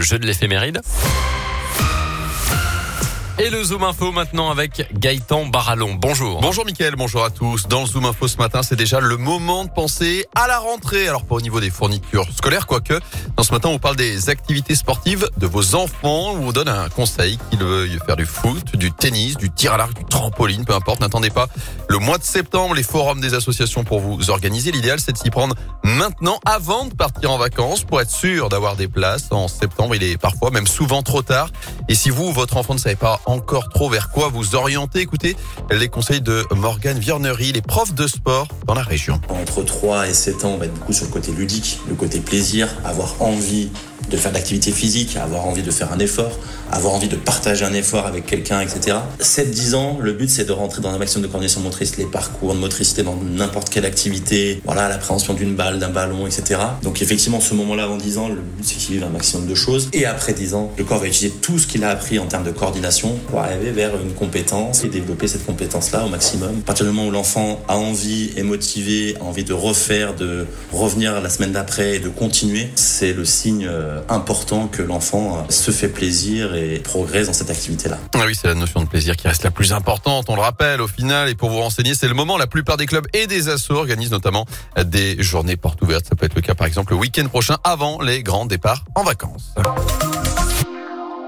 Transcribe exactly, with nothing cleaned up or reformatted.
jeu de l'éphéméride. Et le Zoom Info maintenant avec Gaëtan Barallon. Bonjour. Bonjour Mickaël, bonjour à tous. Dans le Zoom Info ce matin, c'est déjà le moment de penser à la rentrée. Alors pas au niveau des fournitures scolaires, quoique. Dans ce matin, on vous parle des activités sportives de vos enfants. On vous donne un conseil, qu'ils veuillent faire du foot, du tennis, du tir à l'arc, du trampoline, peu importe. N'attendez pas le mois de septembre, les forums des associations pour vous organiser. L'idéal, c'est de s'y prendre maintenant, avant de partir en vacances, pour être sûr d'avoir des places. En septembre, il est parfois, même souvent trop tard. Et si vous, votre enfant ne savez pas encore trop vers quoi vous orienter, écoutez les conseils de Morgane Viernery, les profs de sport dans la région. Entre trois et sept ans, on va être beaucoup sur le côté ludique, le côté plaisir, avoir envie de faire de l'activité physique, avoir envie de faire un effort, avoir envie de partager un effort avec quelqu'un, et cetera. sept dix ans, le but c'est de rentrer dans un maximum de coordination motrice, les parcours de motricité dans n'importe quelle activité, voilà, l'appréhension d'une balle, d'un ballon, et cetera. Donc effectivement, ce moment-là avant dix ans, le but c'est qu'il vive un maximum de choses. Et après dix ans, le corps va utiliser tout ce qu'il a appris en termes de coordination pour arriver vers une compétence et développer cette compétence-là au maximum. À partir du moment où l'enfant a envie, est motivé, a envie de refaire, de revenir la semaine d'après et de continuer, c'est le signe important que l'enfant se fait plaisir et progresse dans cette activité-là. Ah oui, c'est la notion de plaisir qui reste la plus importante, on le rappelle au final. Et pour vous renseigner, c'est le moment, la plupart des clubs et des assos organisent notamment des journées portes ouvertes. Ça peut être le cas par exemple le week-end prochain avant les grands départs en vacances.